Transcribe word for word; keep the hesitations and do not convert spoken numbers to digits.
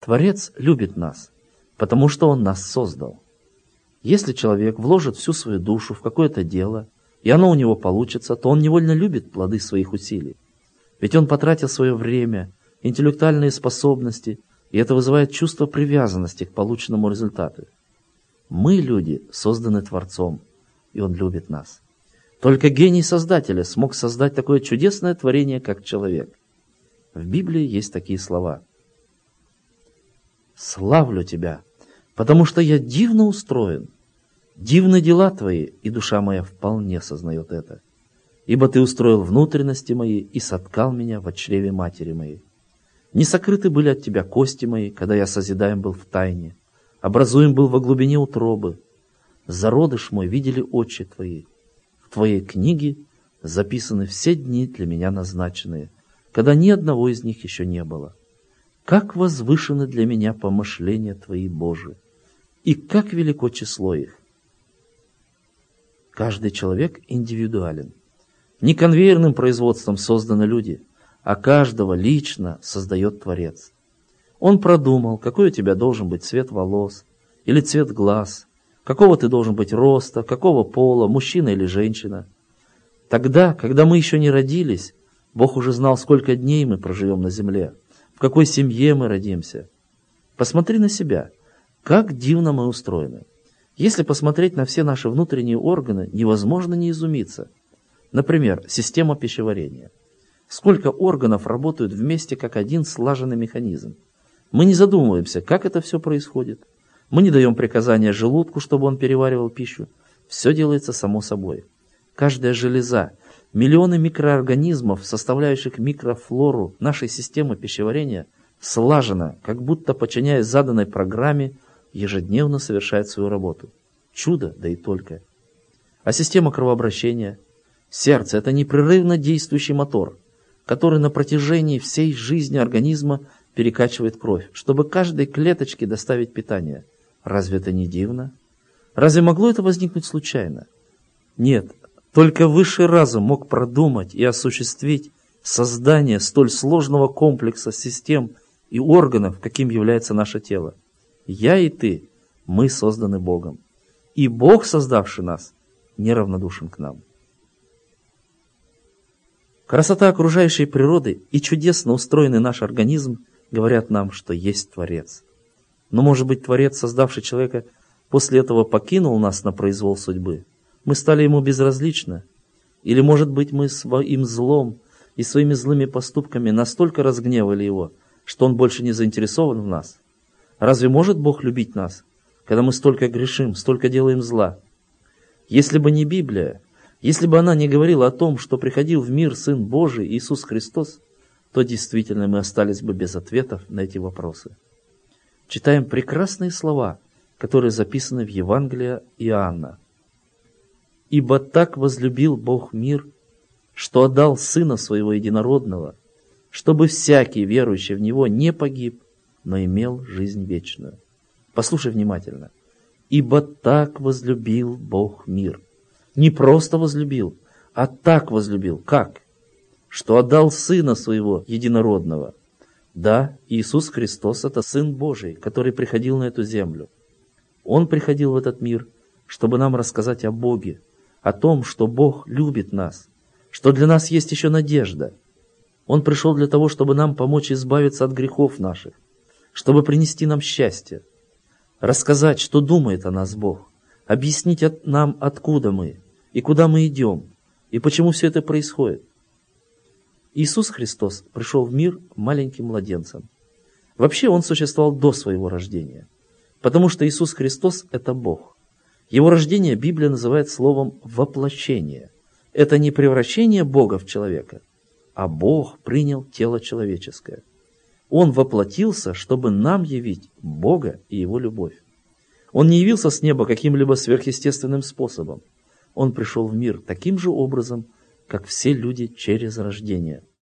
Творец любит нас, потому что Он нас создал. Если человек вложит всю свою душу в какое-то дело, и оно у него получится, то он невольно любит плоды своих усилий. Ведь он потратил свое время, интеллектуальные способности, и это вызывает чувство привязанности к полученному результату. Мы, люди, созданы Творцом, и Он любит нас. Только гений Создателя смог создать такое чудесное творение, как человек. В Библии есть такие слова. «Славлю Тебя, потому что я дивно устроен. Дивны дела Твои, и душа моя вполне сознает это. Ибо Ты устроил внутренности мои и соткал меня во чреве матери моей. Не сокрыты были от Тебя кости мои, когда я созидаем был в тайне, образуем был во глубине утробы. Зародыш мой видели очи Твои. В Твоей книге записаны все дни для меня назначенные, когда ни одного из них еще не было. Как возвышены для меня помышления Твои, Божии, и как велико число их». Каждый человек индивидуален. Не конвейерным производством созданы люди, а каждого лично создает Творец. Он продумал, какой у тебя должен быть цвет волос или цвет глаз, какого ты должен быть роста, какого пола, мужчина или женщина. Тогда, когда мы еще не родились, Бог уже знал, сколько дней мы проживем на земле, в какой семье мы родимся. Посмотри на себя, как дивно мы устроены. Если посмотреть на все наши внутренние органы, невозможно не изумиться. Например, система пищеварения. Сколько органов работают вместе, как один слаженный механизм. Мы не задумываемся, как это все происходит. Мы не даем приказания желудку, чтобы он переваривал пищу. Все делается само собой. Каждая железа, миллионы микроорганизмов, составляющих микрофлору нашей системы пищеварения, слаженно, как будто подчиняясь заданной программе, ежедневно совершает свою работу. Чудо, да и только. А система кровообращения? Сердце – это непрерывно действующий мотор, который на протяжении всей жизни организма перекачивает кровь, чтобы каждой клеточке доставить питание. Разве это не дивно? Разве могло это возникнуть случайно? Нет, только высший разум мог продумать и осуществить создание столь сложного комплекса систем и органов, каким является наше тело. Я и ты, мы созданы Богом. И Бог, создавший нас, неравнодушен к нам. Красота окружающей природы и чудесно устроенный наш организм говорят нам, что есть Творец. Но, может быть, Творец, создавший человека, после этого покинул нас на произвол судьбы? Мы стали ему безразличны? Или, может быть, мы своим злом и своими злыми поступками настолько разгневали его, что он больше не заинтересован в нас? Разве может Бог любить нас, когда мы столько грешим, столько делаем зла? Если бы не Библия, если бы она не говорила о том, что приходил в мир Сын Божий Иисус Христос, то действительно мы остались бы без ответов на эти вопросы. Читаем прекрасные слова, которые записаны в Евангелии Иоанна. «Ибо так возлюбил Бог мир, что отдал Сына Своего Единородного, чтобы всякий, верующий в Него, не погиб, но имел жизнь вечную». Послушай внимательно. «Ибо так возлюбил Бог мир». Не просто возлюбил, а так возлюбил. Как? Что отдал Сына Своего Единородного. Да, Иисус Христос – это Сын Божий, который приходил на эту землю. Он приходил в этот мир, чтобы нам рассказать о Боге, о том, что Бог любит нас, что для нас есть еще надежда. Он пришел для того, чтобы нам помочь избавиться от грехов наших, чтобы принести нам счастье, рассказать, что думает о нас Бог, объяснить от нам, откуда мы и куда мы идем, и почему все это происходит. Иисус Христос пришел в мир маленьким младенцем. Вообще Он существовал до своего рождения, потому что Иисус Христос – это Бог. Его рождение Библия называет словом «воплощение». Это не превращение Бога в человека, а Бог принял тело человеческое. Он воплотился, чтобы нам явить Бога и Его любовь. Он не явился с неба каким-либо сверхъестественным способом. Он пришел в мир таким же образом, как все люди через рождение.